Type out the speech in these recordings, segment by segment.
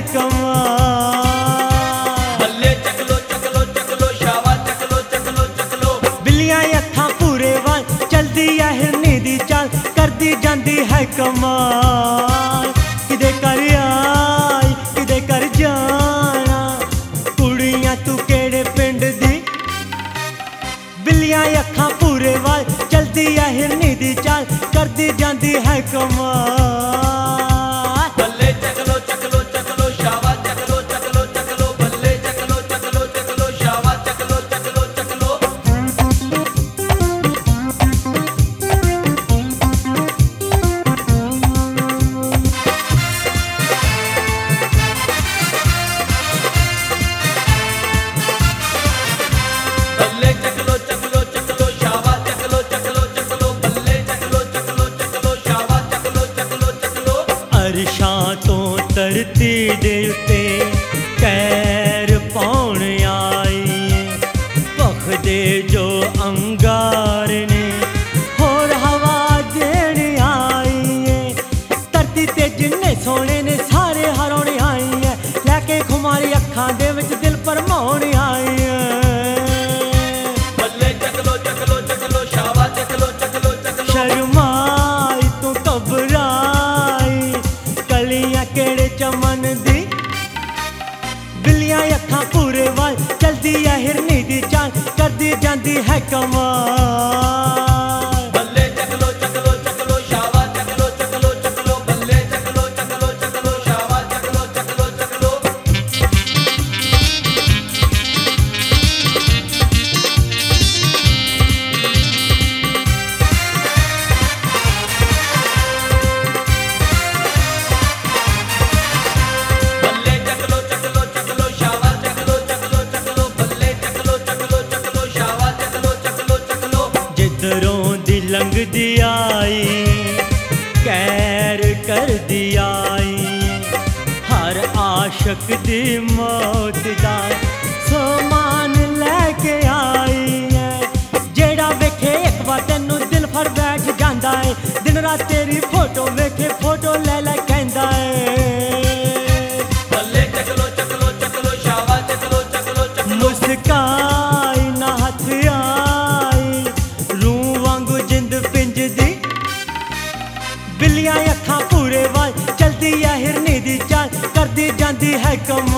कमाल। बल्ले चकलो चकलो चकलो शावा चकलो चकलो चकलो। बिल्लियां अखां पूरे वाल चलदी है हिरनी दी चाल करदी जांदी है कमाल। किदे कर आई किदे कर जाना कुड़ियां तू केड़े पिंड दी। बिल्लियां अखां पूरे वाल चलदी है हिरनी दी चाल करदी जांदी है कमाल। बल्ले चकलो चकलो चकलो शावा चकलो चकलो चकलो। बल्ले चकलो चकलो चकलो शावा चकलो चकलो चकलो। बल्ले चकलो चकलो चकलो शावा चकलो चकलो चकलो। बल्ले चकलो चकलो चकलो शावा चकलो चकलो चकलो। अरशां तो धरती दे उत्ते कैर पाउण आई भखदे जो अंगार ने होर हवा देण आई है। धरती ते जिन्ने सोने ने सारे हरौने आई है लैके खुमारी अखां दे विच दिल भरमाउण आई है। बल्ले चकलो चकलो चकलो शावा चकलो चकलो चकलो। शर्माई तू घबराई कलियां केड़े चमन दी। बिल्लियां अखां पूरे वाल चलदी है हिरनी दी चाल करदी जांदी है कमाल। बल्ले चकलो चकलो चकलो शावा चकलो चकलो चकलो। बल्ले चकलो चकलो चकलो शावा चकलो चकलो चकलो। बल्ले चकलो चकलो चकलो शावा चकलो चकलो चकलो। बल्ले चकलो चकलो चकलो शावा चकलो चकलो चकलो। जिधरों दी लंघदी आई कैर कर दी आई हर आशक दी मौत दा समान लैके आई है। जेड़ा वेखे एक बार तेनू दिल फड़ बैठ जांदा है दिन रात तेरी फोटो वेखे फोटो ले ले कहंदा है। बल्ले चकलो चकलो चकलो शावा चकलो चकलो चकलो। मुस्काई ना हथ आई रूह वांगू जिंद पिंज दी। बिल्लियां अखां पूरे वाल चलदी है हिरनी दी चाल करदी जांदी है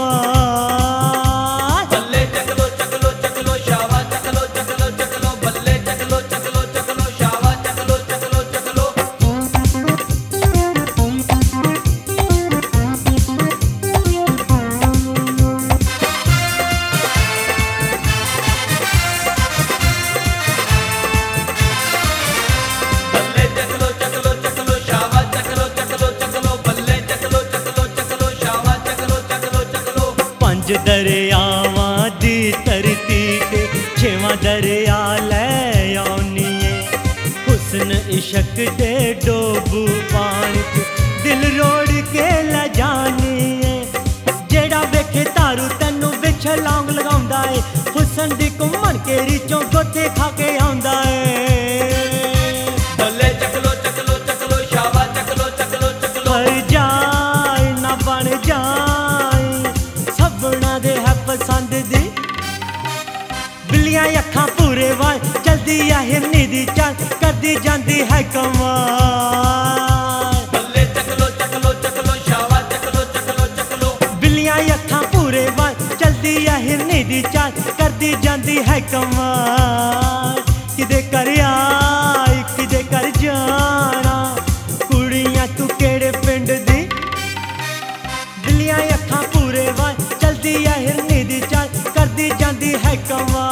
कमाल। बल्ले चकलो चकलो चकलो शावा चकलो चकलो चकलो। बल्ले चकलो चकलो चकलो शावा चकलो चकलो चकलो। बल्ले चकलो चकलो चकलो शावा चकलो चकलो चकलो। बल्ले चकलो चकलो चकलो शावा चकलो चकलो चकलो। पंज दरियावां दी धरती ते छेवां दरिया लै आउनी है। हुस्न इश्क दे डोबू पानी च दिल रोड़ के ले जानी है। जेड़ा वेखे तारू तैनू विच लौंग लगाउंदा है हुस्न दी घुमन केरी चों गोते खा के आउंदा है। बल्ले चकलो चकलो चकलो शावा चकलो चकलो चकलो। पर जाए ना बन जाए सबना दे है पसंद दी। बिल्लियां अखां पूरे वाल चलदी है हिरनी दी चाल करदी जांदी है कमाल। बल्ले चकलो चकलो चकलो शावा चकलो चकलो चकलो। बिल्लियां अखां पूरे वाल चलदी है हिरनी दी चाल करदी जांदी है कमाल। किदे कर आई किदे कर जाना कुड़ियां तू केड़े पिंड दी। बिल्लियां अखां पूरे वाल चलदी है हिरनी दी चाल करदी जांदी है कमाल।